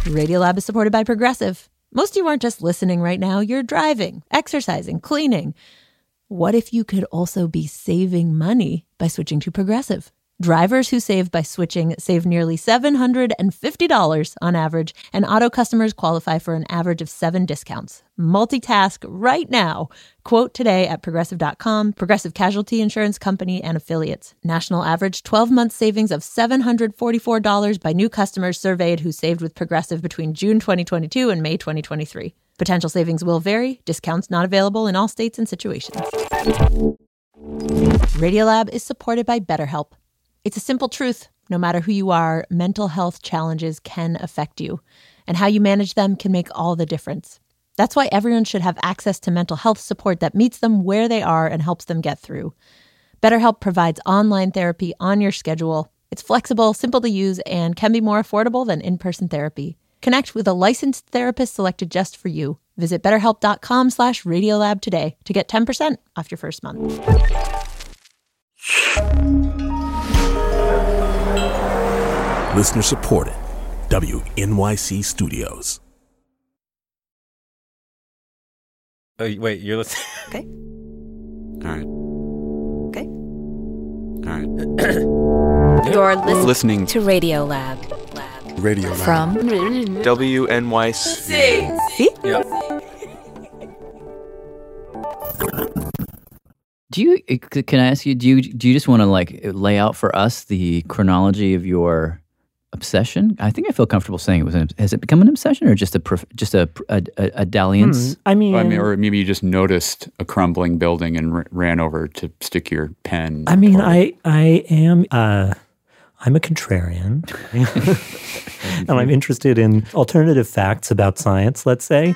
Radiolab is supported by Progressive. Most of you aren't just listening right now. You're driving, exercising, cleaning. What if you could also be saving money by switching to Progressive? Drivers who save by switching save nearly $750 on average, and auto customers qualify for an average of 7 discounts. Multitask right now. Quote today at Progressive.com. Progressive Casualty Insurance Company and Affiliates. National average 12-month savings of $744 by new customers surveyed who saved with Progressive between June 2022 and May 2023. Potential savings will vary. Discounts not available in all states and situations. Radiolab is supported by BetterHelp. It's a simple truth. No matter who you are, mental health challenges can affect you, and how you manage them can make all the difference. That's why everyone should have access to mental health support that meets them where they are and helps them get through. BetterHelp provides online therapy on your schedule. It's flexible, simple to use, and can be more affordable than in-person therapy. Connect with a licensed therapist selected just for you. Visit BetterHelp.com/Radiolab today to get 10% off your first month. Listener supported. WNYC Studios. Oh, wait, you're listening? Okay. All right. Okay. All right. You're Listening to Radiolab. Radio Lab. From WNYC. See? Yeah. Can I ask you, do you just want to lay out for us the chronology of your obsession? I think I feel comfortable saying it was has it become an obsession or just a dalliance? I mean, or maybe you just noticed a crumbling building and ran over to stick your pen. I mean, I am I'm a contrarian, and I'm interested in alternative facts about science. Let's say.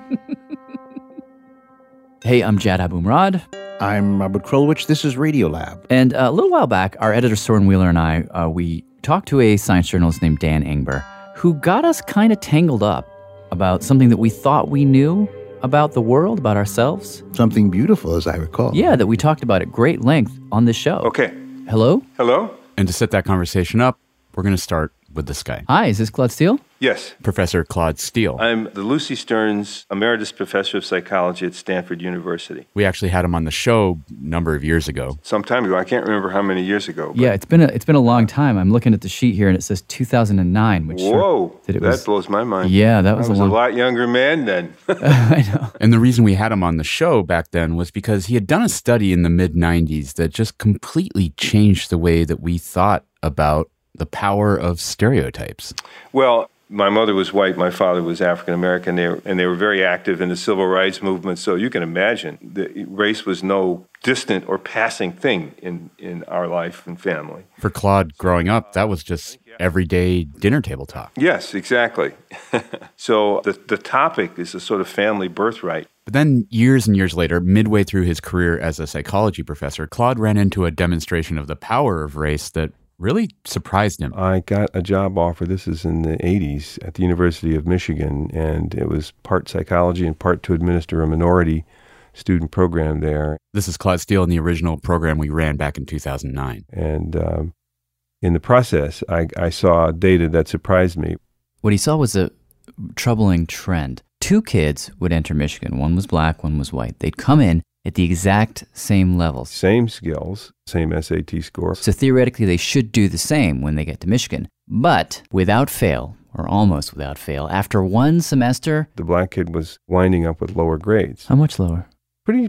Hey, I'm Jad Abumrad. I'm Robert Krulwich. This is Radiolab. And a little while back, our editor Soren Wheeler and I, we talked to a science journalist named Dan Engber, who got us kind of tangled up about something that we thought we knew about the world, about ourselves. Something beautiful, as I recall. Yeah, that we talked about at great length on this show. Okay. Hello? Hello? And to set that conversation up, we're going to start with this guy. Hi, is this Claude Steele? Yes. Professor Claude Steele. I'm the Lucy Stearns Emeritus Professor of Psychology at Stanford University. We actually had him on the show a number of years ago. Some time ago. I can't remember how many years ago. Yeah, it's been a long time. I'm looking at the sheet here, and it says 2009, which whoa, that blows my mind. Yeah, that was I was a lot younger man then. I know. And the reason we had him on the show back then was because he had done a study in the mid-90s that just completely changed the way that we thought about the power of stereotypes. Well, my mother was white, my father was African-American, and they were very active in the civil rights movement, so you can imagine that race was no distant or passing thing in our life and family. For Claude, growing up, that was just everyday dinner table talk. Yes, exactly. So the topic is a sort of family birthright. But then years and years later, midway through his career as a psychology professor, Claude ran into a demonstration of the power of race that really surprised him. I got a job offer, this is in the 80s, at the University of Michigan, and it was part psychology and part to administer a minority student program there. This is Claude Steele in the original program we ran back in 2009. And in the process, I saw data that surprised me. What he saw was a troubling trend. 2 kids would enter Michigan. One was black, one was white. They'd come in at the exact same levels. Same skills, same SAT score. So theoretically, they should do the same when they get to Michigan. But without fail, or almost without fail, after one semester... The black kid was winding up with lower grades. How much lower? Pretty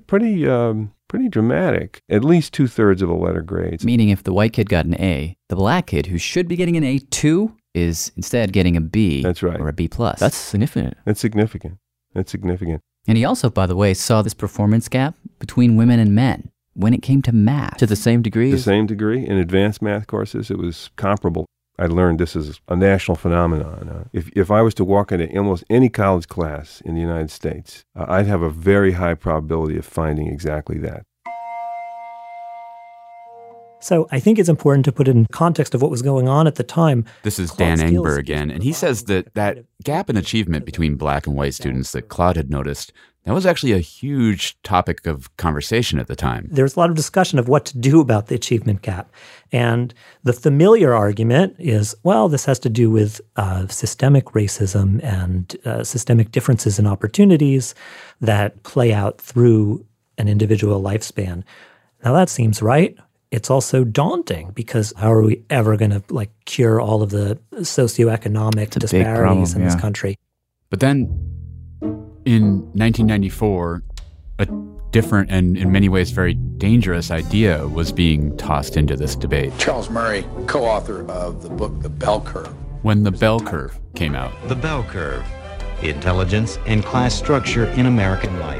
dramatic. At least 2/3 of the letter grades. Meaning if the white kid got an A, the black kid, who should be getting an A2, is instead getting a B. That's right. Or a B+. That's significant. That's significant. That's significant. And he also, by the way, saw this performance gap between women and men when it came to math. To the same degree? The same degree. In advanced math courses, it was comparable. I learned this is a national phenomenon. If I was to walk into almost any college class in the United States, I'd have a very high probability of finding exactly that. So I think it's important to put it in context of what was going on at the time. This is Dan Engber again, and he says that gap in achievement between black and white students that Claude had noticed, that was actually a huge topic of conversation at the time. There was a lot of discussion of what to do about the achievement gap. And the familiar argument is, well, this has to do with systemic racism and systemic differences in opportunities that play out through an individual lifespan. Now that seems right. It's also daunting because how are we ever going to cure all of the socioeconomic disparities in this country? But then in 1994, a different and in many ways very dangerous idea was being tossed into this debate. Charles Murray, co-author of the book The Bell Curve. When The Bell Curve came out. The Bell Curve, Intelligence and Class Structure in American Life.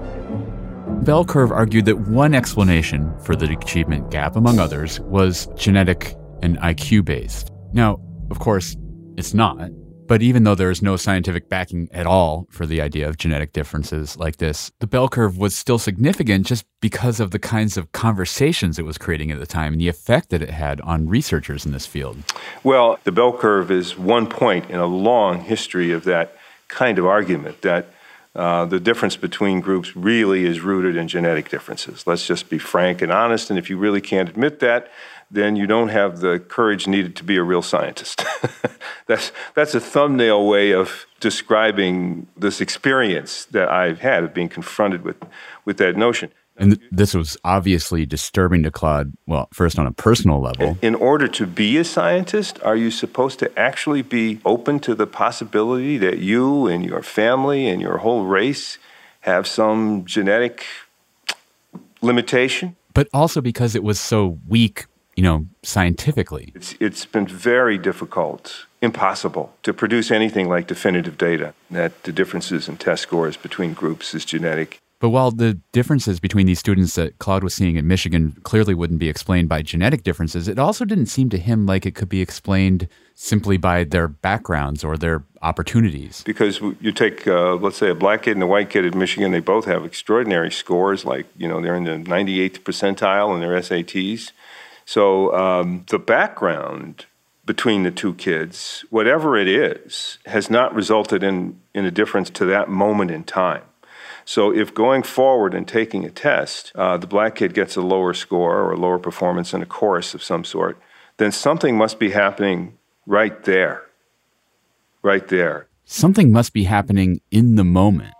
Bell Curve argued that one explanation for the achievement gap, among others, was genetic and IQ-based. Now, of course, it's not. But even though there is no scientific backing at all for the idea of genetic differences like this, the bell curve was still significant just because of the kinds of conversations it was creating at the time and the effect that it had on researchers in this field. Well, the bell curve is one point in a long history of that kind of argument, that the difference between groups really is rooted in genetic differences. Let's just be frank and honest, and if you really can't admit that, then you don't have the courage needed to be a real scientist. That's a thumbnail way of describing this experience that I've had of being confronted with that notion. And this was obviously disturbing to Claude, well, first on a personal level. In order to be a scientist, are you supposed to actually be open to the possibility that you and your family and your whole race have some genetic limitation? But also because it was so weak, scientifically. It's been very difficult, impossible, to produce anything like definitive data that the differences in test scores between groups is genetic. But while the differences between these students that Claude was seeing at Michigan clearly wouldn't be explained by genetic differences, it also didn't seem to him like it could be explained simply by their backgrounds or their opportunities. Because you take, let's say, a black kid and a white kid at Michigan, they both have extraordinary scores, they're in the 98th percentile in their SATs. So the background between the two kids, whatever it is, has not resulted in a difference to that moment in time. So if going forward and taking a test, the black kid gets a lower score or a lower performance in a course of some sort, then something must be happening right there. Right there. Something must be happening in the moment.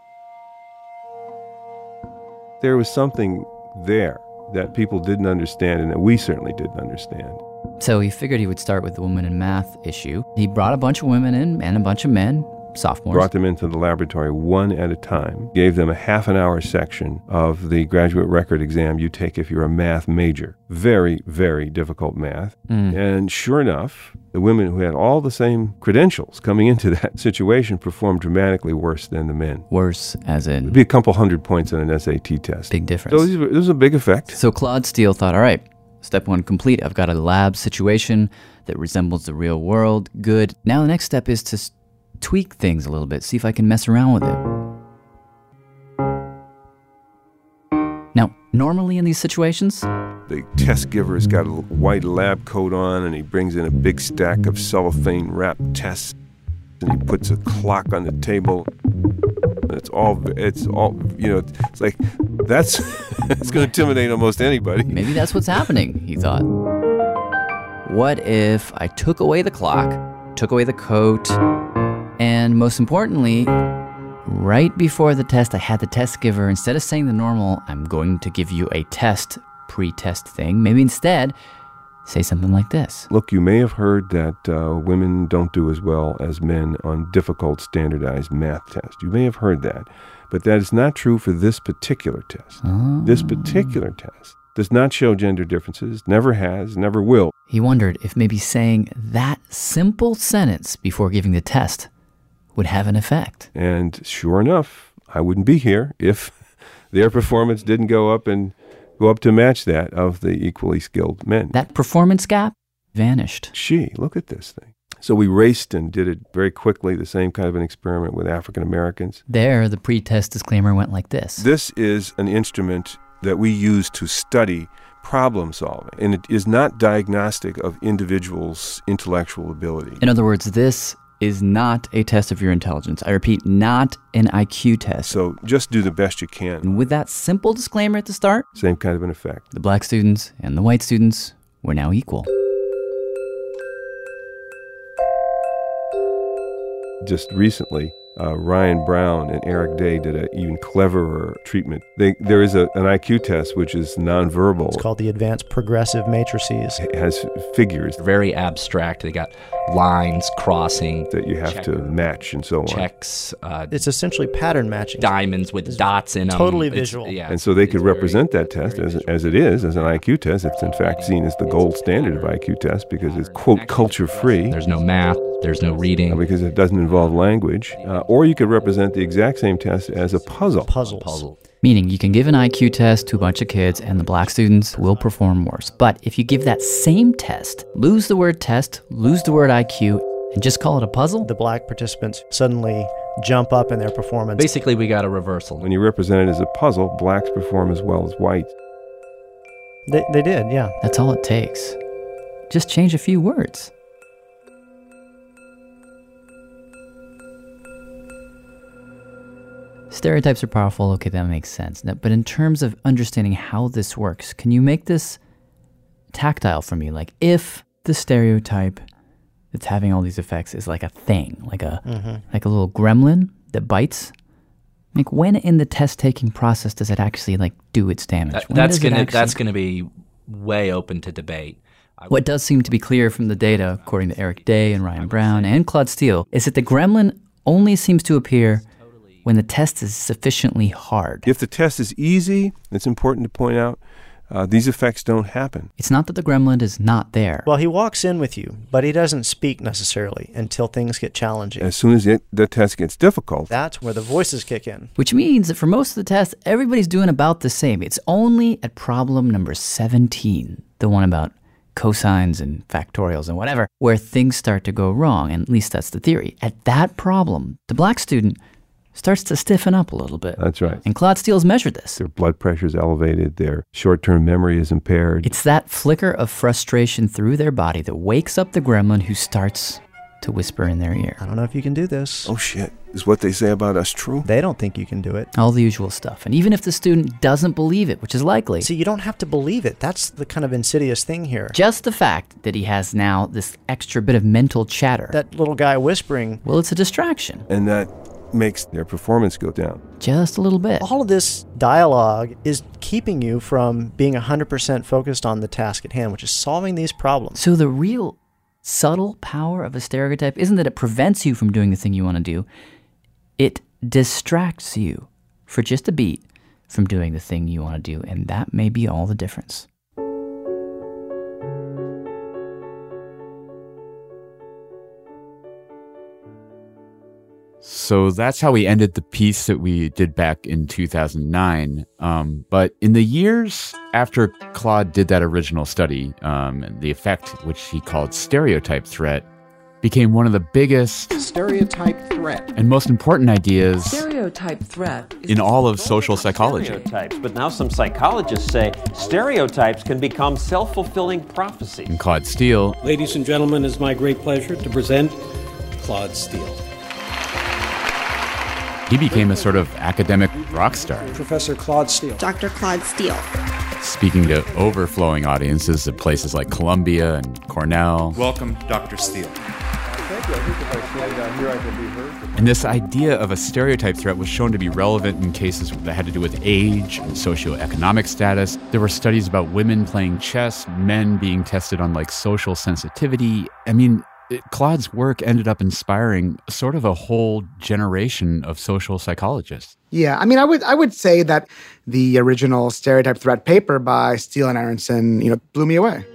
There was something there that people didn't understand and that we certainly didn't understand. So he figured he would start with the women in math issue. He brought a bunch of women in and a bunch of men, sophomores. Brought them into the laboratory one at a time, gave them a half-an-hour section of the graduate record exam you take if you're a math major. Very, very difficult math. And sure enough, the women who had all the same credentials coming into that situation performed dramatically worse than the men. Worse as in? It'd be a couple hundred points on an SAT test. Big difference. So this was a big effect. So Claude Steele thought, all right, step one complete. I've got a lab situation that resembles the real world. Good. Now the next step is to tweak things a little bit, see if I can mess around with it. Now, normally in these situations, the test giver's got a white lab coat on and he brings in a big stack of cellophane wrapped tests and he puts a clock on the table. It's all, it's like, that's, it's going to intimidate almost anybody. Maybe that's what's happening, he thought. What if I took away the clock, took away the coat, and most importantly, right before the test, I had the test giver, instead of saying the normal, I'm going to give you a test, pre-test thing, maybe instead say something like this. Look, you may have heard that women don't do as well as men on difficult standardized math tests. You may have heard that. But that is not true for this particular test. This particular test does not show gender differences, never has, never will. He wondered if maybe saying that simple sentence before giving the test would have an effect. And sure enough, I wouldn't be here if their performance didn't go up to match that of the equally skilled men. That performance gap vanished. Look at this thing. So we raced and did it very quickly, the same kind of an experiment with African Americans. There, the pre-test disclaimer went like this. This is an instrument that we use to study problem solving, and it is not diagnostic of individuals' intellectual ability. In other words, this is not a test of your intelligence. I repeat, not an IQ test. So just do the best you can. And with that simple disclaimer at the start, same kind of an effect. The black students and the white students were now equal. Just recently, Ryan Brown and Eric Day did an even cleverer treatment. There is an IQ test which is nonverbal. It's called the Advanced Progressive Matrices. It has figures. Very abstract. They got lines, crossing. That you have to match and so on. Checks. It's essentially pattern matching. Diamonds with dots in them. Totally visual. And so they could represent that test as it is, as an IQ test. It's in fact seen as the gold standard of IQ test because it's, quote, culture-free. There's no math. There's no reading. Because it doesn't involve language. Or you could represent the exact same test as a puzzle. Puzzle. Meaning you can give an IQ test to a bunch of kids and the black students will perform worse. But if you give that same test, lose the word test, lose the word IQ, and just call it a puzzle, the black participants suddenly jump up in their performance. Basically, we got a reversal. When you represent it as a puzzle, blacks perform as well as whites. They did, yeah. That's all it takes. Just change a few words. Stereotypes are powerful, okay, that makes sense. But in terms of understanding how this works, can you make this tactile for me? Like, if the stereotype that's having all these effects is like a thing, like a little gremlin that bites, like when in the test-taking process does it actually like do its damage? That's gonna be way open to debate. What does seem to be clear from the data, according to Eric Day and Ryan Brown and Claude Steele, is that the gremlin only seems to appear when the test is sufficiently hard. If the test is easy, it's important to point out, these effects don't happen. It's not that the gremlin is not there. Well, he walks in with you, but he doesn't speak necessarily until things get challenging. As soon as the test gets difficult, that's where the voices kick in. Which means that for most of the tests, everybody's doing about the same. It's only at problem number 17, the one about cosines and factorials and whatever, where things start to go wrong, and at least that's the theory. At that problem, the black student starts to stiffen up a little bit. That's right. And Claude Steele's measured this. Their blood pressure is elevated. Their short-term memory is impaired. It's that flicker of frustration through their body that wakes up the gremlin who starts to whisper in their ear. I don't know if you can do this. Oh, shit. Is what they say about us true? They don't think you can do it. All the usual stuff. And even if the student doesn't believe it, which is likely. See, you don't have to believe it. That's the kind of insidious thing here. Just the fact that he has now this extra bit of mental chatter. That little guy whispering. Well, it's a distraction. And that makes their performance go down. Just a little bit. All of this dialogue is keeping you from being 100% focused on the task at hand, which is solving these problems. So the real subtle power of a stereotype isn't that it prevents you from doing the thing you want to do. It distracts you for just a beat from doing the thing you want to do, and that may be all the difference. So that's how we ended the piece that we did back in 2009. But in the years after Claude did that original study, the effect, which he called stereotype threat, became one of the biggest stereotype threat and most important ideas stereotype threat in all of social psychology. Stereotypes, but now some psychologists say stereotypes can become self-fulfilling prophecies. And Claude Steele. Ladies and gentlemen, it's my great pleasure to present Claude Steele. He became a sort of academic rock star. Professor Claude Steele. Dr. Claude Steele. Speaking to overflowing audiences at places like Columbia and Cornell. Welcome, Dr. Steele. Thank you. I think if I stand down here, I can be heard. And this idea of a stereotype threat was shown to be relevant in cases that had to do with age and socioeconomic status. There were studies about women playing chess, men being tested on like social sensitivity. I mean, Claude's work ended up inspiring sort of a whole generation of social psychologists. Yeah, I mean, I would say that the original stereotype threat paper by Steele and Aronson, blew me away.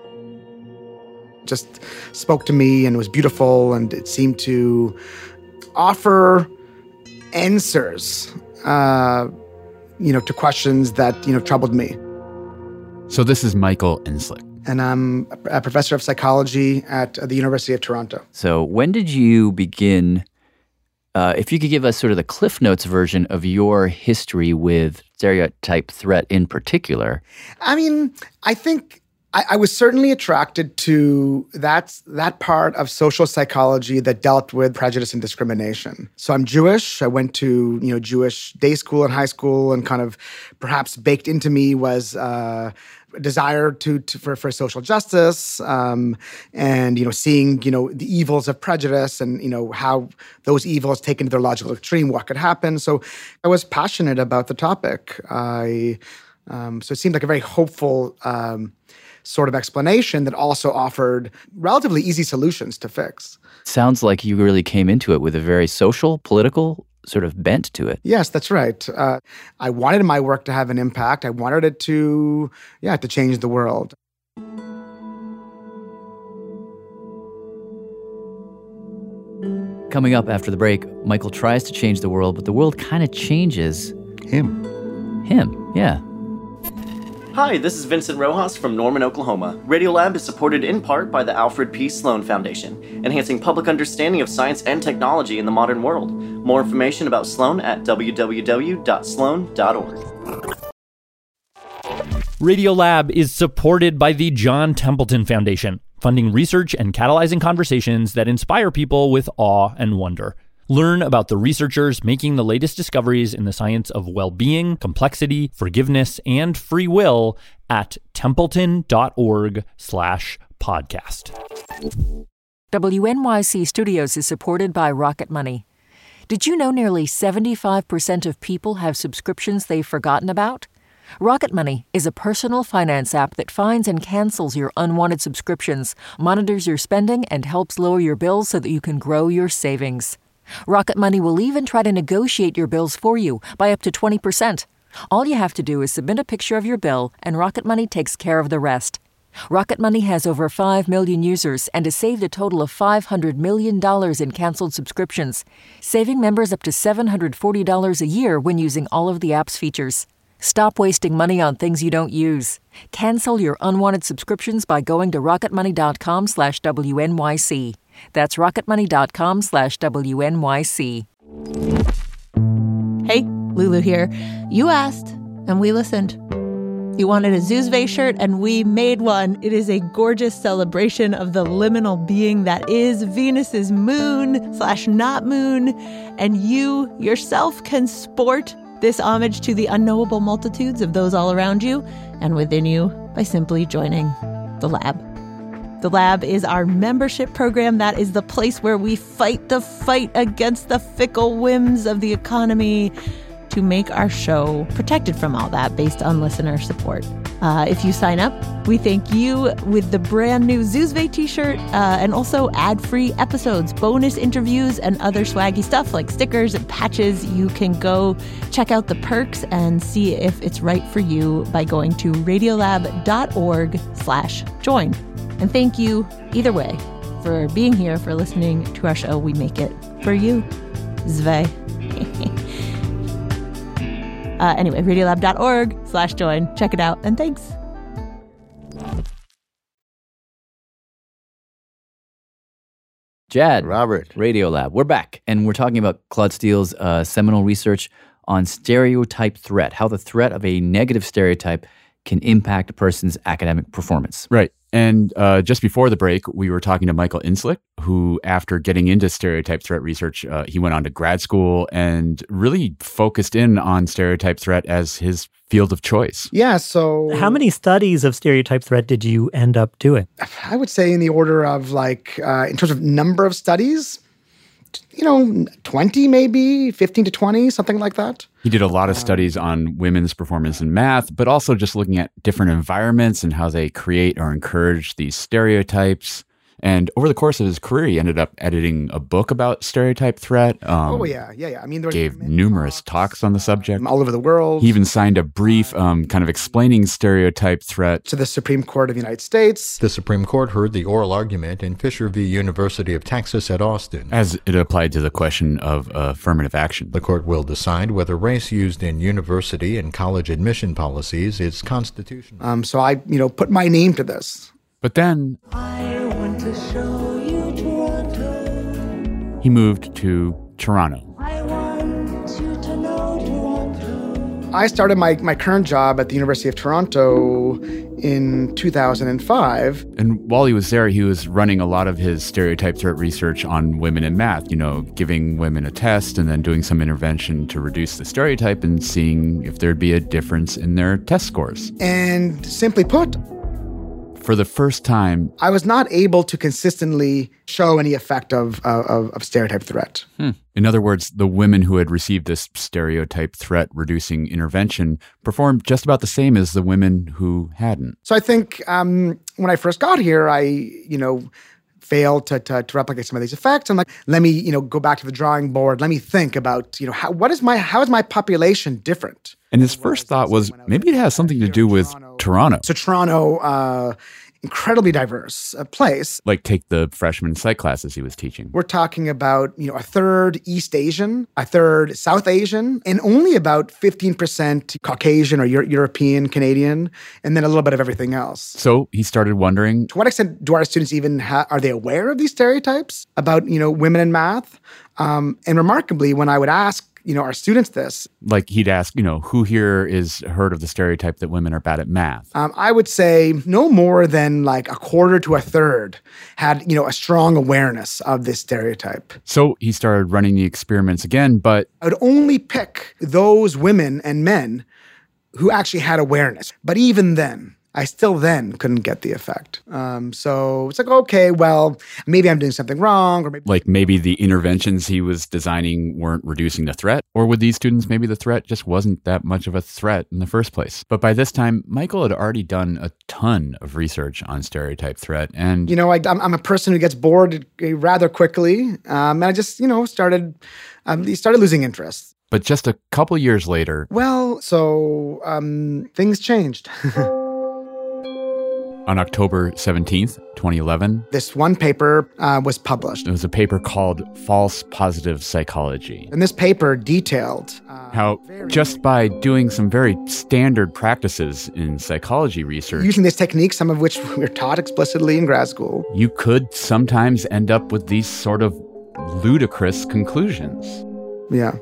Just spoke to me and was beautiful, and it seemed to offer answers, to questions that troubled me. So this is Michael Enslick. And I'm a professor of psychology at the University of Toronto. So when did you begin if you could give us sort of the Cliff Notes version of your history with stereotype threat in particular. I mean, I think I was certainly attracted to that part of social psychology that dealt with prejudice and discrimination. So I'm Jewish. I went to Jewish day school and high school, and kind of perhaps baked into me was a desire for social justice, and seeing the evils of prejudice and how those evils taken to their logical extreme, what could happen. So I was passionate about the topic. So it seemed like a very hopeful sort of explanation that also offered relatively easy solutions to fix. Sounds like you really came into it with a very social, political sort of bent to it. Yes, that's right. I wanted my work to have an impact. I wanted it to change the world. Coming up after the break, Michael tries to change the world, but the world kind of changes him. Yeah. Hi, this is Vincent Rojas from Norman, Oklahoma. Radiolab is supported in part by the Alfred P. Sloan Foundation, enhancing public understanding of science and technology in the modern world. More information about Sloan at www.sloan.org. Radiolab is supported by the John Templeton Foundation, funding research and catalyzing conversations that inspire people with awe and wonder. Learn about the researchers making the latest discoveries in the science of well-being, complexity, forgiveness, and free will at templeton.org/podcast. WNYC Studios is supported by Rocket Money. Did you know nearly 75% of people have subscriptions they've forgotten about? Rocket Money is a personal finance app that finds and cancels your unwanted subscriptions, monitors your spending, and helps lower your bills so that you can grow your savings. Rocket Money will even try to negotiate your bills for you by up to 20%. All you have to do is submit a picture of your bill, and Rocket Money takes care of the rest. Rocket Money has over 5 million users and has saved a total of $500 million in canceled subscriptions, saving members up to $740 a year when using all of the app's features. Stop wasting money on things you don't use. Cancel your unwanted subscriptions by going to rocketmoney.com/WNYC. That's rocketmoney.com/WNYC. Hey, Lulu here. You asked, and we listened. You wanted a Zuzve shirt, and we made one. It is a gorgeous celebration of the liminal being that is Venus's moon/not moon, and you yourself can sport this homage to the unknowable multitudes of those all around you and within you by simply joining the Lab. The Lab is our membership program. That is the place where we fight the fight against the fickle whims of the economy to make our show protected from all that based on listener support. If you sign up, we thank you with the brand new Zuzve t-shirt and also ad-free episodes, bonus interviews, and other swaggy stuff like stickers and patches. You can go check out the perks and see if it's right for you by going to radiolab.org/join. And thank you, either way, for being here, for listening to our show. We make it for you. Zve. Anyway, radiolab.org/join. Check it out, and thanks. Jad. Robert. Radiolab. We're back, and we're talking about Claude Steele's seminal research on stereotype threat, how the threat of a negative stereotype can impact a person's academic performance. Right. And just before the break, we were talking to Michael Inslick, who, after getting into stereotype threat research, he went on to grad school and really focused in on stereotype threat as his field of choice. Yeah, so... How many studies of stereotype threat did you end up doing? I would say in the order of in terms of number of studies, 20 maybe, 15 to 20, something like that. He did a lot of studies on women's performance in math, but also just looking at different environments and how they create or encourage these stereotypes. And over the course of his career, he ended up editing a book about stereotype threat. I mean, there gave numerous talks on the subject. All over the world. He even signed a brief kind of explaining stereotype threat to the Supreme Court of the United States. The Supreme Court heard the oral argument in Fisher v. University of Texas at Austin, as it applied to the question of affirmative action. The court will decide whether race used in university and college admission policies is constitutional. So I, put my name to this. But then he moved to Toronto. I started my current job at the University of Toronto in 2005. And while he was there, he was running a lot of his stereotype threat research on women in math, giving women a test and then doing some intervention to reduce the stereotype and seeing if there'd be a difference in their test scores. And simply put, for the first time, I was not able to consistently show any effect of stereotype threat. In other words, the women who had received this stereotype threat reducing intervention performed just about the same as the women who hadn't. So I think when I first got here, I failed to replicate some of these effects. I'm like, let me go back to the drawing board. Let me think about how is my population different? And his first thought was maybe it has something to do with Toronto. So Toronto, incredibly diverse place. Like take the freshman psych classes he was teaching. We're talking about, a third East Asian, a third South Asian, and only about 15% Caucasian or European, Canadian, and then a little bit of everything else. So he started wondering, to what extent do our students even are they aware of these stereotypes about, women in math? And remarkably, when I would ask, our students this. Like he'd ask, who here is heard of the stereotype that women are bad at math? I would say no more than like a quarter to a third had, a strong awareness of this stereotype. So he started running the experiments again, but I would only pick those women and men who actually had awareness. But even then, I still then couldn't get the effect. So it's like, okay, well, maybe I'm doing something wrong. Or maybe the interventions he was designing weren't reducing the threat. Or with these students, maybe the threat just wasn't that much of a threat in the first place. But by this time, Michael had already done a ton of research on stereotype threat. And, I'm a person who gets bored rather quickly. And I just, started losing interest. But just a couple years later. Well, so things changed. On October 17th, 2011, this one paper was published. It was a paper called False Positive Psychology. And this paper detailed how just by doing some very standard practices in psychology research, using this technique, some of which we were taught explicitly in grad school, you could sometimes end up with these sort of ludicrous conclusions. Yeah.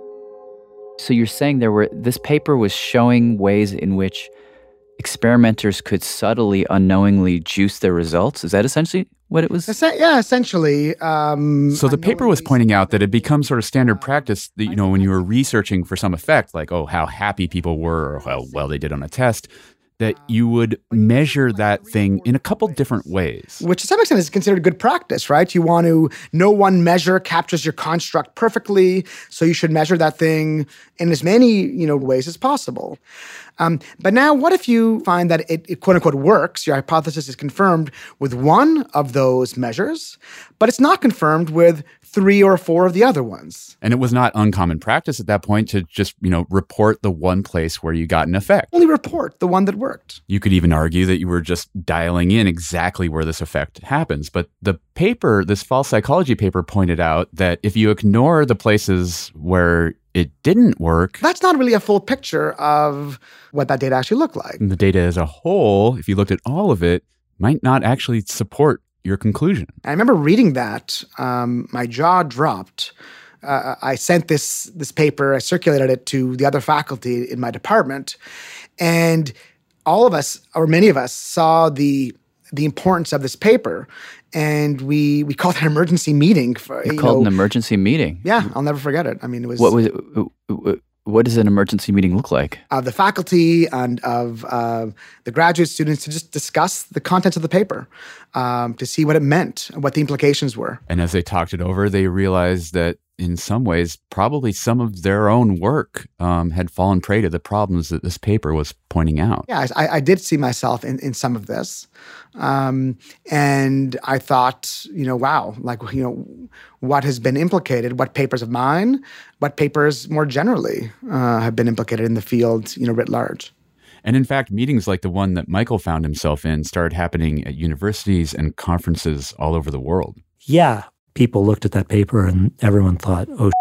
So you're saying this paper was showing ways in which experimenters could subtly, unknowingly juice their results? Is that essentially what it was? Yeah, essentially. So the paper was pointing out that it becomes sort of standard practice that, when you were researching for some effect, like, how happy people were or how well they did on a test, that you would measure that thing in a couple different ways. Which to some extent is considered good practice, right? You want to, no one measure captures your construct perfectly, so you should measure that thing in as many, ways as possible. But now what if you find that it quote unquote works, your hypothesis is confirmed with one of those measures, but it's not confirmed with 3 or 4 of the other ones. And it was not uncommon practice at that point to just, report the one place where you got an effect. Only report the one that worked. You could even argue that you were just dialing in exactly where this effect happens. But the paper, this false psychology paper, pointed out that if you ignore the places where it didn't work, that's not really a full picture of what that data actually looked like. And the data as a whole, if you looked at all of it, might not actually support your conclusion. I remember reading that. My jaw dropped. I sent this paper, I circulated it to the other faculty in my department, and all of us, or many of us, saw the importance of this paper, and we called it an emergency meeting. An emergency meeting? Yeah, I'll never forget it. I mean, it was... What was it? What does an emergency meeting look like? Of the faculty and of the graduate students to just discuss the contents of the paper, to see what it meant, what the implications were. And as they talked it over, they realized that in some ways, probably some of their own work had fallen prey to the problems that this paper was pointing out. Yeah, I did see myself in some of this. And I thought, wow, what has been implicated, what papers of mine, what papers more generally have been implicated in the field, writ large. And in fact, meetings like the one that Michael found himself in started happening at universities and conferences all over the world. Yeah. People looked at that paper and everyone thought, oh,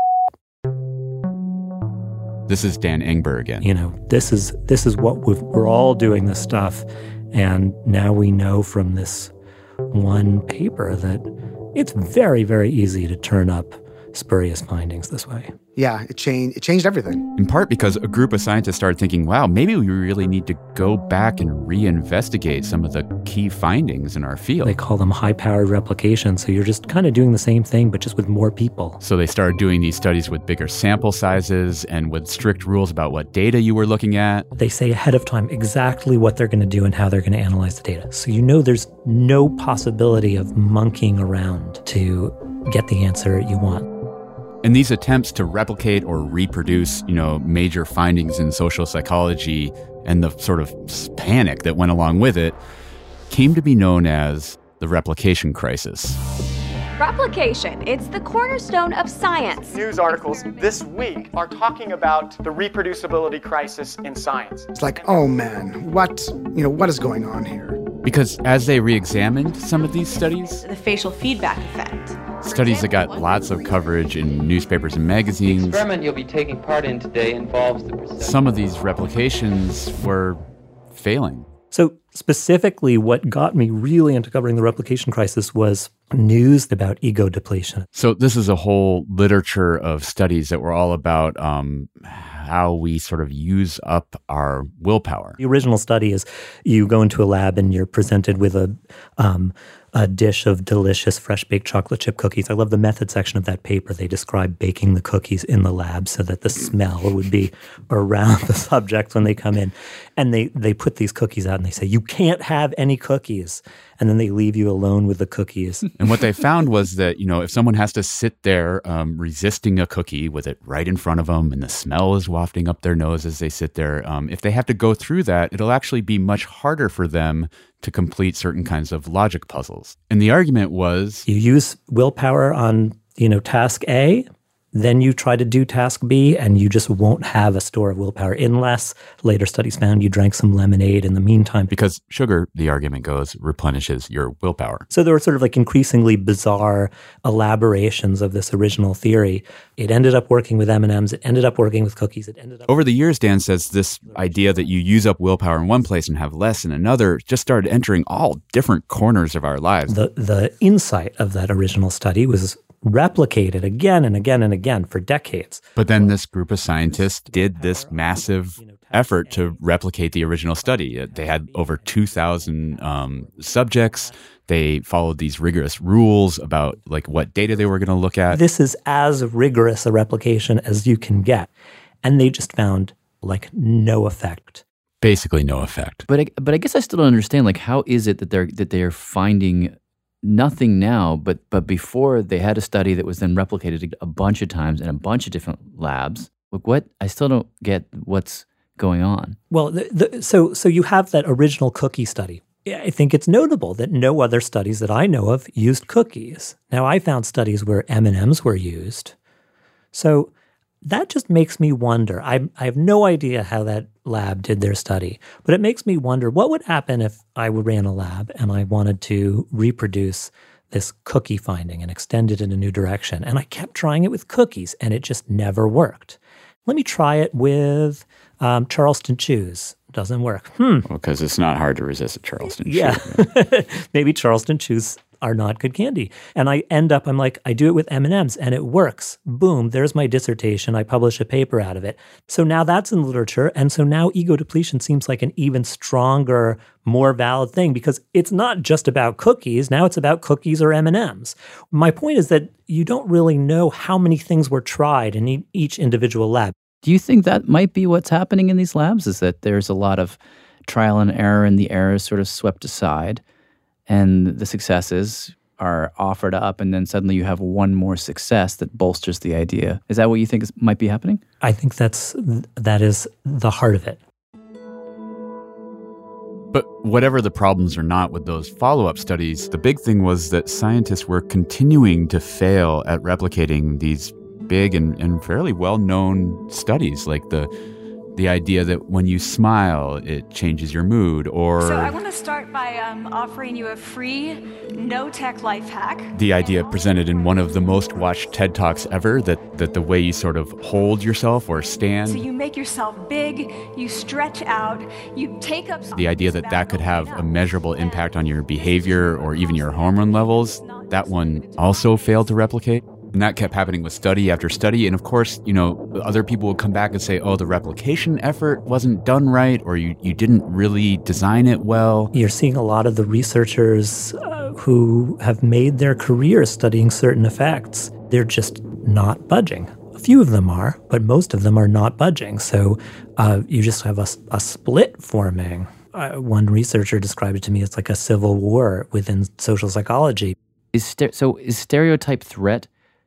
This is Dan Engber again. This is what we're all doing this stuff. And now we know from this one paper that it's very, very easy to turn up spurious findings this way. Yeah, it changed everything. In part because a group of scientists started thinking, wow, maybe we really need to go back and reinvestigate some of the key findings in our field. They call them high-powered replication, so you're just kind of doing the same thing, but just with more people. So they started doing these studies with bigger sample sizes and with strict rules about what data you were looking at. They say ahead of time exactly what they're going to do and how they're going to analyze the data. So you know there's no possibility of monkeying around to get the answer you want. And these attempts to replicate or reproduce, major findings in social psychology and the sort of panic that went along with it came to be known as the replication crisis. Replication, it's the cornerstone of science. News articles this week are talking about the reproducibility crisis in science. It's like, oh man, what is going on here? Because as they re-examined some of these studies, the facial feedback effect. Studies that got lots of coverage in newspapers and magazines. The experiment you'll be taking part in today involves the some of these replications were failing. So specifically, what got me really into covering the replication crisis was news about ego depletion. So this is a whole literature of studies that were all about how we sort of use up our willpower. The original study is you go into a lab and you're presented with a dish of delicious fresh-baked chocolate chip cookies. I love the method section of that paper. They describe baking the cookies in the lab so that the smell would be around the subjects when they come in. And they put these cookies out and they say, you can't have any cookies. And then they leave you alone with the cookies. And what they found was that, if someone has to sit there resisting a cookie with it right in front of them and the smell is wafting up their nose as they sit there, if they have to go through that, it'll actually be much harder for them to complete certain kinds of logic puzzles. And the argument was, you use willpower on, task A, then you try to do task B, and you just won't have a store of willpower unless later studies found you drank some lemonade in the meantime. Because sugar, the argument goes, replenishes your willpower. So there were sort of like increasingly bizarre elaborations of this original theory. It ended up working with M&Ms. It ended up working with cookies. Over the years, Dan says this idea that you use up willpower in one place and have less in another just started entering all different corners of our lives. The insight of that original study was replicated again and again and again for decades. But then this group of scientists did this massive effort to replicate the original study. They had over 2,000 subjects. They followed these rigorous rules about what data they were going to look at. This is as rigorous a replication as you can get. And they just found no effect. Basically no effect. But I guess I still don't understand how is it that they're finding nothing now, but before they had a study that was then replicated a bunch of times in a bunch of different labs. What? I still don't get what's going on. Well, so you have that original cookie study. I think it's notable that no other studies that I know of used cookies. Now, I found studies where M&Ms were used. So that just makes me wonder. I have no idea how that lab did their study, but it makes me wonder what would happen if I ran a lab and I wanted to reproduce this cookie finding and extend it in a new direction. And I kept trying it with cookies and it just never worked. Let me try it with Charleston Chews. Doesn't work. Because it's not hard to resist a Charleston Chew. Yeah. Maybe Charleston Chews are not good candy. And I end up, I do it with M&Ms and it works. Boom, there's my dissertation. I publish a paper out of it. So now that's in literature. And so now ego depletion seems like an even stronger, more valid thing because it's not just about cookies. Now it's about cookies or M&Ms. My point is that you don't really know how many things were tried in each individual lab. Do you think that might be what's happening in these labs, is that there's a lot of trial and error and the error is sort of swept aside and the successes are offered up and then suddenly you have one more success that bolsters the idea? Is that what you think might be happening? I think that is the heart of it. But whatever the problems or not with those follow-up studies, the big thing was that scientists were continuing to fail at replicating these big and fairly well-known studies, like the idea that when you smile, it changes your mood, or... So I want to start by offering you a free, no-tech life hack. The idea presented in one of the most watched TED Talks ever, that the way you sort of hold yourself or stand... So you make yourself big, you stretch out, you take up... The idea that could have a measurable impact on your behavior or even your hormone levels, that one also failed to replicate. And that kept happening with study after study. And of course, other people would come back and say, oh, the replication effort wasn't done right, or you didn't really design it well. You're seeing a lot of the researchers who have made their careers studying certain effects. They're just not budging. A few of them are, but most of them are not budging. So you just have a split forming. One researcher described it to me as like a civil war within social psychology. Is stereotype threat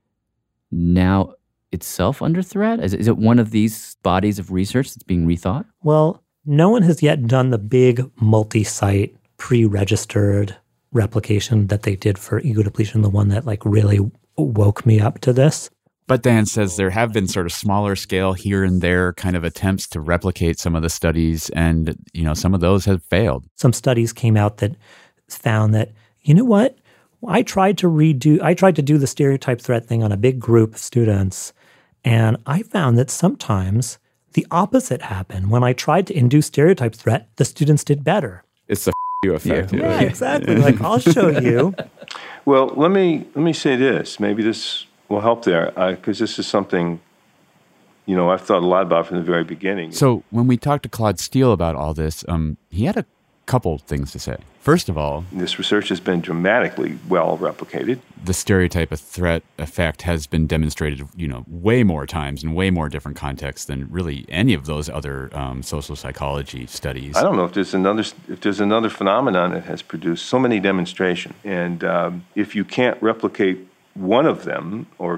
now itself under threat? Is it one of these bodies of research that's being rethought? Well, no one has yet done the big multi-site pre-registered replication that they did for ego depletion, the one that like really woke me up to this. But Dan says there have been sort of smaller scale here and there kind of attempts to replicate some of the studies, and some of those have failed. Some studies came out that found that, you know what? I tried to do the stereotype threat thing on a big group of students, and I found that sometimes the opposite happened. When I tried to induce stereotype threat, the students did better. It's the you effect. Yeah, exactly. Like, I'll show you. Well, let me say this. Maybe this will help there, because this is something, I've thought a lot about from the very beginning. So when we talked to Claude Steele about all this, he had a couple things to say. First of all, this research has been dramatically well replicated. The stereotype of threat effect has been demonstrated, way more times in way more different contexts than really any of those other social psychology studies. I don't know if there's another phenomenon that has produced so many demonstrations, and if you can't replicate one of them or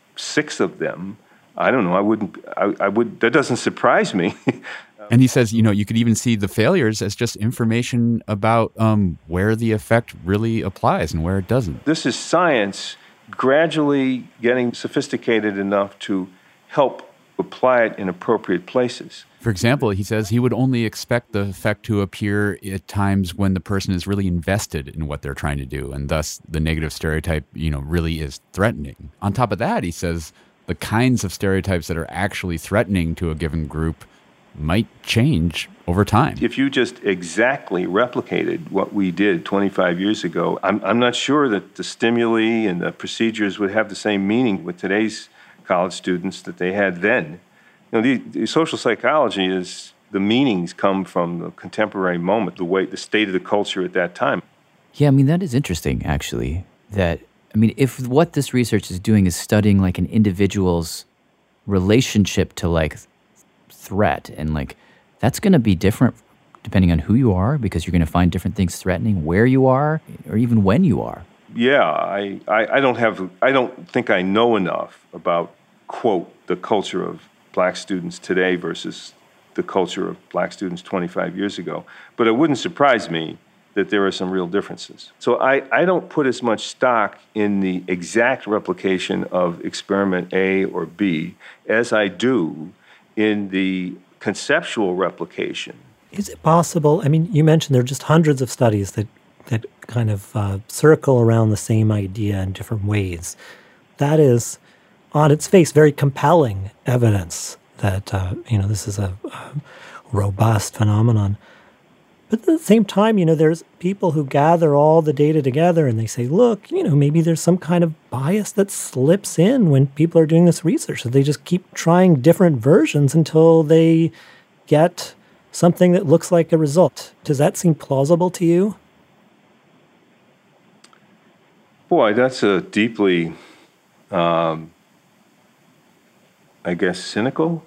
6 of them, I don't know. I would. That doesn't surprise me. And he says, you could even see the failures as just information about where the effect really applies and where it doesn't. This is science gradually getting sophisticated enough to help apply it in appropriate places. For example, he says he would only expect the effect to appear at times when the person is really invested in what they're trying to do, and thus the negative stereotype, really is threatening. On top of that, he says the kinds of stereotypes that are actually threatening to a given group might change over time. If you just exactly replicated what we did 25 years ago, I'm not sure that the stimuli and the procedures would have the same meaning with today's college students that they had then. The social psychology is, the meanings come from the contemporary moment, the state of the culture at that time. Yeah, that is interesting, actually. If what this research is doing is studying like an individual's relationship to like threat, and that's going to be different depending on who you are, because you're going to find different things threatening where you are or even when you are. Yeah, I don't think I know enough about, quote, the culture of black students today versus the culture of black students 25 years ago. But it wouldn't surprise me that there are some real differences. So I don't put as much stock in the exact replication of experiment A or B as I do in the conceptual replication. Is it possible? You mentioned there are just hundreds of studies that kind of circle around the same idea in different ways. That is, on its face, very compelling evidence that this is a robust phenomenon. But at the same time, there's people who gather all the data together and they say, look, maybe there's some kind of bias that slips in when people are doing this research. So they just keep trying different versions until they get something that looks like a result. Does that seem plausible to you? Boy, that's a deeply, cynical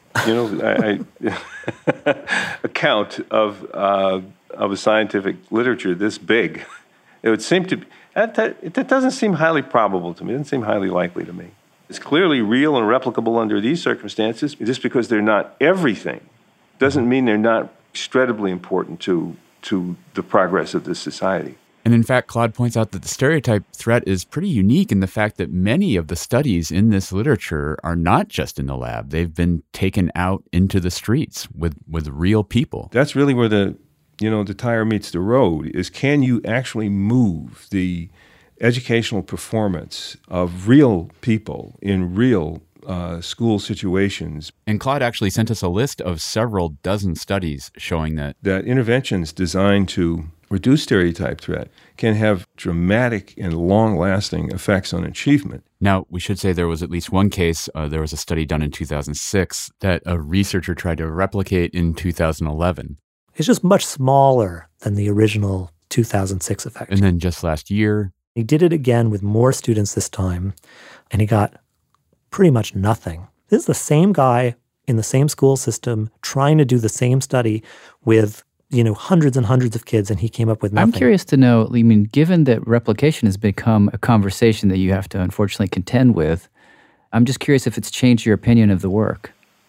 account of a scientific literature this big. It would seem to be, that doesn't seem highly probable to me. It doesn't seem highly likely to me. It's clearly real and replicable under these circumstances. Just because they're not everything doesn't mean they're not incredibly important to the progress of this society. And in fact, Claude points out that the stereotype threat is pretty unique in the fact that many of the studies in this literature are not just in the lab. They've been taken out into the streets with real people. That's really where the tire meets the road, is can you actually move the educational performance of real people in real school situations. And Claude actually sent us a list of several dozen studies showing that interventions designed to reduced stereotype threat can have dramatic and long-lasting effects on achievement. Now, we should say there was at least one case. There was a study done in 2006 that a researcher tried to replicate in 2011. It's just much smaller than the original 2006 effect. And then just last year, he did it again with more students this time, and he got pretty much nothing. This is the same guy in the same school system trying to do the same study with, hundreds and hundreds of kids, and he came up with nothing. I'm curious to know, given that replication has become a conversation that you have to unfortunately contend with, I'm just curious if it's changed your opinion of the work.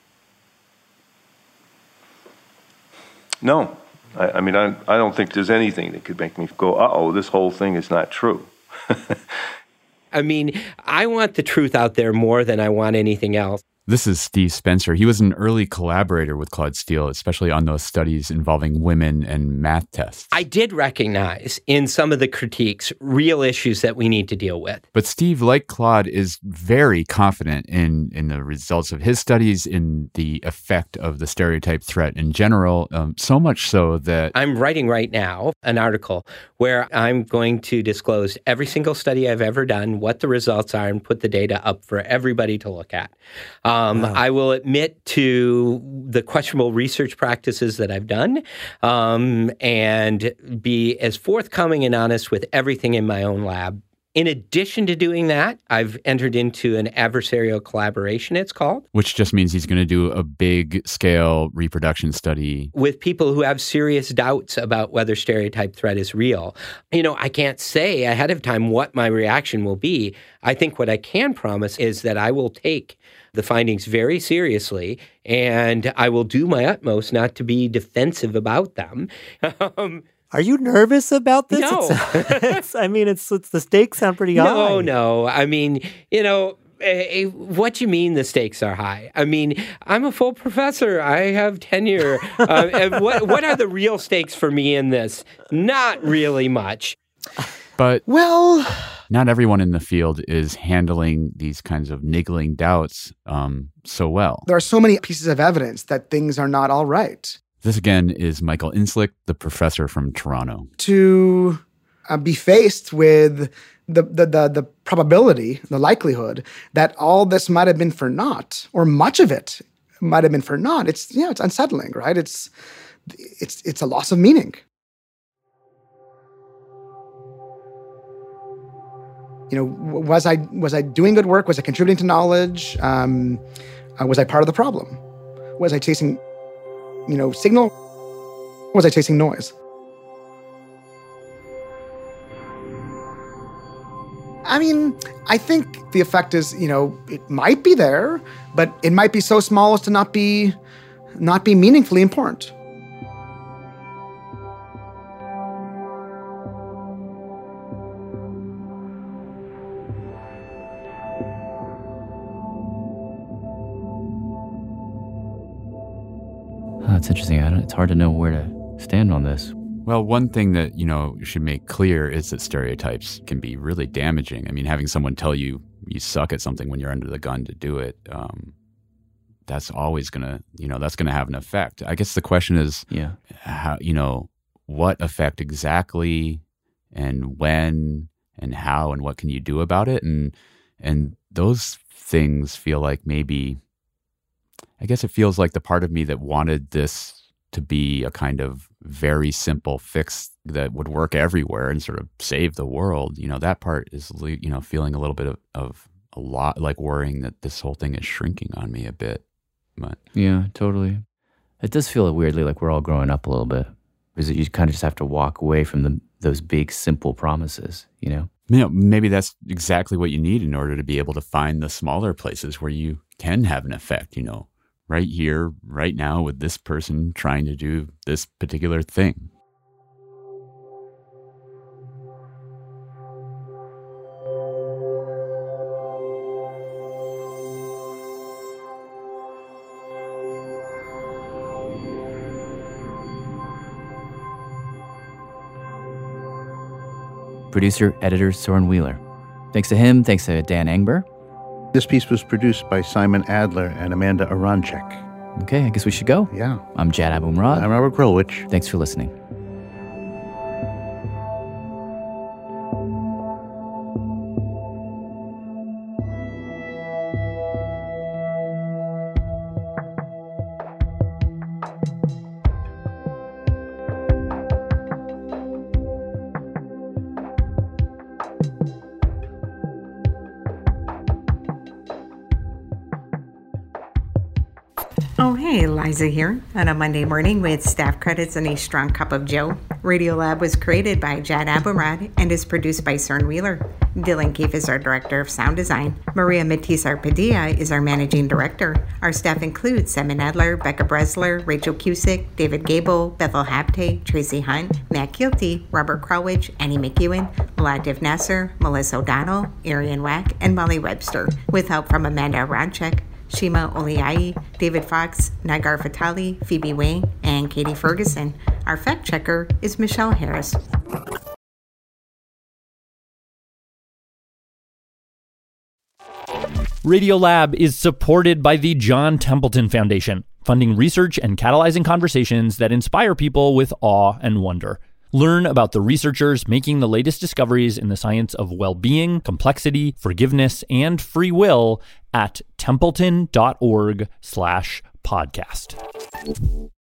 No. I don't think there's anything that could make me go, uh-oh, this whole thing is not true. I want the truth out there more than I want anything else. This is Steve Spencer. He was an early collaborator with Claude Steele, especially on those studies involving women and math tests. I did recognize in some of the critiques real issues that we need to deal with. But Steve, like Claude, is very confident in the results of his studies, in the effect of the stereotype threat in general, so much so that... I'm writing right now an article where I'm going to disclose every single study I've ever done, what the results are, and put the data up for everybody to look at. I will admit to the questionable research practices that I've done, and be as forthcoming and honest with everything in my own lab. In addition to doing that, I've entered into an adversarial collaboration, it's called. Which just means he's going to do a big-scale reproduction study. With people who have serious doubts about whether stereotype threat is real. I can't say ahead of time what my reaction will be. I think what I can promise is that I will take the findings very seriously, and I will do my utmost not to be defensive about them. Are you nervous about this? No. The stakes sound pretty high. No. What do you mean the stakes are high? I'm a full professor. I have tenure. What are the real stakes for me in this? Not really much. But not everyone in the field is handling these kinds of niggling doubts so well. There are so many pieces of evidence that things are not all right. This again is Michael Inslick, the professor from Toronto. To be faced with the probability, the likelihood that all this might have been for naught, or much of it might have been for naught, it's unsettling, right? It's a loss of meaning. Was I doing good work? Was I contributing to knowledge? Was I part of the problem? Was I chasing, signal? Was I chasing noise? I think the effect is, it might be there, but it might be so small as to not be meaningfully important. That's interesting. It's hard to know where to stand on this. Well, one thing that, you should make clear is that stereotypes can be really damaging. Having someone tell you suck at something when you're under the gun to do it, that's always going to, that's going to have an effect. I guess the question is, how, what effect exactly, and when, and how, and what can you do about it? And those things feel like maybe, I guess it feels like the part of me that wanted this to be a kind of very simple fix that would work everywhere and sort of save the world. That part is, feeling a little bit of a lot, like worrying that this whole thing is shrinking on me a bit. But yeah, totally. It does feel weirdly like we're all growing up a little bit, because you kind of just have to walk away from those big, simple promises, Maybe that's exactly what you need in order to be able to find the smaller places where you can have an effect, right here, right now, with this person trying to do this particular thing. Producer, editor, Soren Wheeler. Thanks to him. Thanks to Dan Engber. This piece was produced by Simon Adler and Amanda Aronchek. Okay, I guess we should go. Yeah. I'm Jad Abumrad. I'm Robert Krulwich. Thanks for listening. Hey, Liza here on a Monday morning with staff credits and a strong cup of Joe. Radiolab was created by Jad Abumrad and is produced by Cern Wheeler. Dylan Keefe is our director of sound design. Maria Matizar Padilla is our managing director. Our staff includes Simon Adler, Becca Bresler, Rachel Cusick, David Gable, Bethel Habte, Tracy Hunt, Matt Kilty, Robert Krowich, Annie McEwen, Latif Nasser, Melissa O'Donnell, Arian Wack, and Molly Webster, with help from Amanda Aronchek, Shima Oliai, David Fox, Nagar Fatali, Phoebe Wang, and Katie Ferguson. Our fact checker is Michelle Harris. Radiolab is supported by the John Templeton Foundation, funding research and catalyzing conversations that inspire people with awe and wonder. Learn about the researchers making the latest discoveries in the science of well-being, complexity, forgiveness, and free will at templeton.org/podcast.